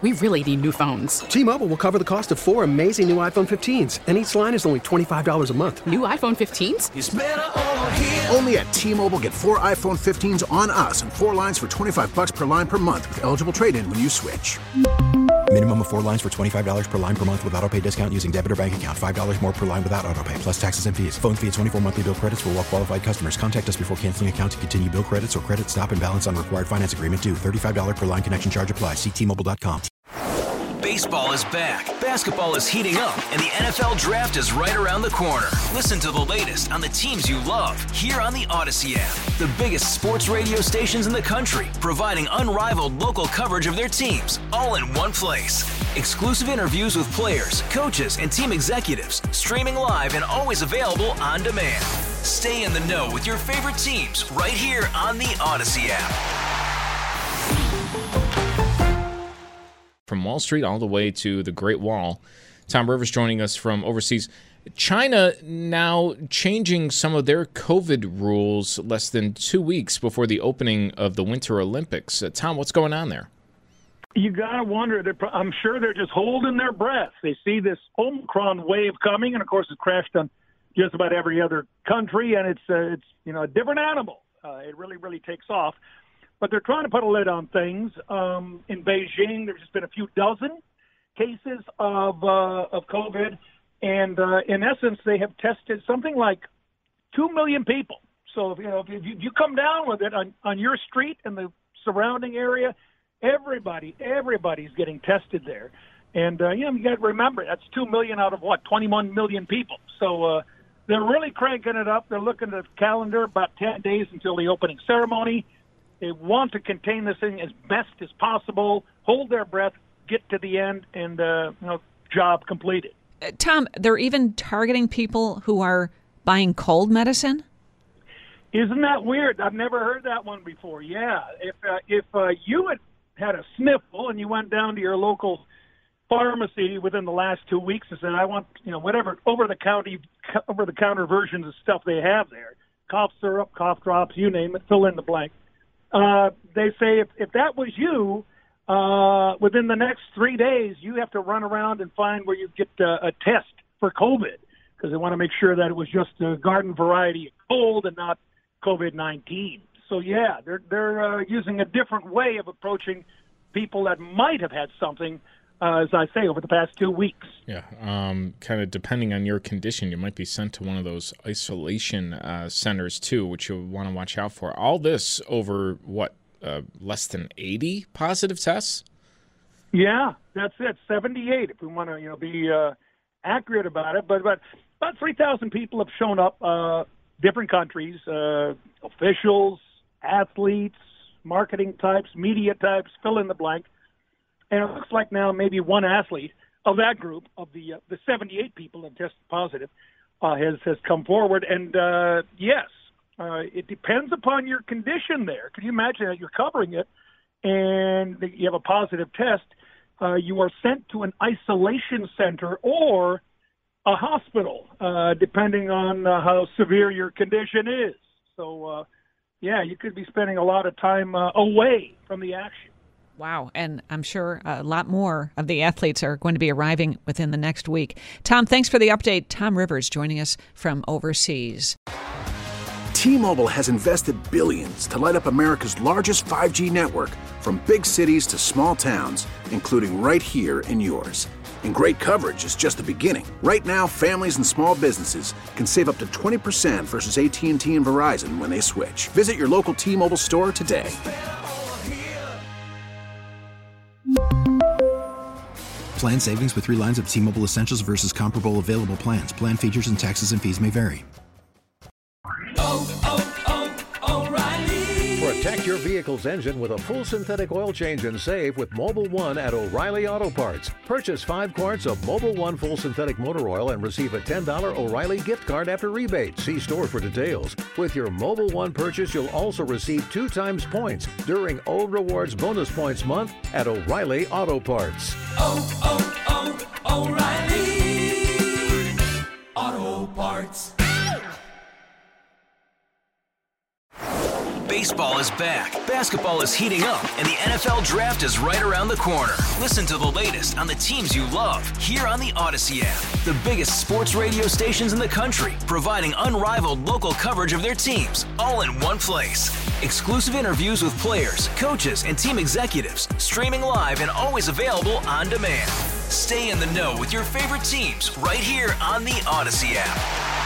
We really need new phones. T-Mobile will cover the cost of 4 amazing new iPhone 15s, and each line is only $25 a month. New iPhone 15s? It's better over here. Only at T-Mobile, get 4 iPhone 15s on us and 4 lines for $25 per line per month with eligible trade-in when you switch. Minimum of 4 lines for $25 per line per month with autopay discount using debit or bank account. $5 more per line without autopay, plus taxes and fees. Phone fee at 24 monthly bill credits for well-qualified customers. Contact us before canceling account to continue bill credits or credit stop and balance on required finance agreement due. $35 per line connection charge applies. See T-Mobile.com. Baseball is back, basketball is heating up, and the NFL Draft is right around the corner. Listen to the latest on the teams you love here on the Odyssey app. The biggest sports radio stations in the country, providing unrivaled local coverage of their teams, all in one place. Exclusive interviews with players, coaches, and team executives, streaming live and always available on demand. Stay in the know with your favorite teams right here on the Odyssey app. From Wall Street all the way to the Great Wall. Tom Rivers joining us from overseas. China now changing some of their COVID rules less than 2 weeks before the opening of the Winter Olympics. Tom, what's going on there? You got to wonder. I'm sure they're just holding their breath. They see this Omicron wave coming, and, of course, it's crashed on just about every other country, and it's a different animal. It really takes off. But they're trying to put a lid on things. In Beijing, there's just been a few dozen cases of COVID, and in essence, they have tested something like 2 million people. So if you come down with it on your street and the surrounding area, everybody's getting tested there. And you got to remember that's 2 million out of 21 million people. So they're really cranking it up. They're looking at the calendar about 10 days until the opening ceremony. They want to contain this thing as best as possible, hold their breath, get to the end, and job completed. Tom, they're even targeting people who are buying cold medicine? Isn't that weird? I've never heard that one before. Yeah, if you had a sniffle and you went down to your local pharmacy within the last 2 weeks and said, I want whatever over the counter versions of stuff they have there, cough syrup, cough drops, you name it, fill in the blank. They say if that was you, within the next 3 days, you have to run around and find where you get a test for COVID because they want to make sure that it was just a garden variety cold and not COVID-19. So, yeah, they're using a different way of approaching people that might have had something, as I say, over the past 2 weeks. Yeah, kind of depending on your condition, you might be sent to one of those isolation centers, too, which you'll want to watch out for. All this over, less than 80 positive tests? Yeah, that's it, 78 if we want to be accurate about it. But about 3,000 people have shown up, different countries, officials, athletes, marketing types, media types, fill in the blank. And it looks like now maybe one athlete of that group, of the 78 people that tested positive, has come forward. And, yes, it depends upon your condition there. Can you imagine that you're covering it and you have a positive test? You are sent to an isolation center or a hospital, depending on how severe your condition is. So, you could be spending a lot of time away from the action. Wow, and I'm sure a lot more of the athletes are going to be arriving within the next week. Tom, thanks for the update. Tom Rivers joining us from overseas. T-Mobile has invested billions to light up America's largest 5G network, from big cities to small towns, including right here in yours. And great coverage is just the beginning. Right now, families and small businesses can save up to 20% versus AT&T and Verizon when they switch. Visit your local T-Mobile store today. Plan savings with 3 lines of T-Mobile Essentials versus comparable available plans. Plan features and taxes and fees may vary. O'Reilly. Protect your vehicle's engine with a full synthetic oil change and save with Mobil 1 at O'Reilly Auto Parts. Purchase 5 quarts of Mobil 1 full synthetic motor oil and receive a $10 O'Reilly gift card after rebate. See store for details. With your Mobil 1 purchase, you'll also receive 2 times points during O Rewards Bonus Points Month at O'Reilly Auto Parts. O'Reilly Auto Parts. Baseball is back, basketball is heating up, and the NFL Draft is right around the corner. Listen to the latest on the teams you love here on the Odyssey app. The biggest sports radio stations in the country, providing unrivaled local coverage of their teams, all in one place. Exclusive interviews with players, coaches, and team executives, streaming live and always available on demand. Stay in the know with your favorite teams right here on the Odyssey app.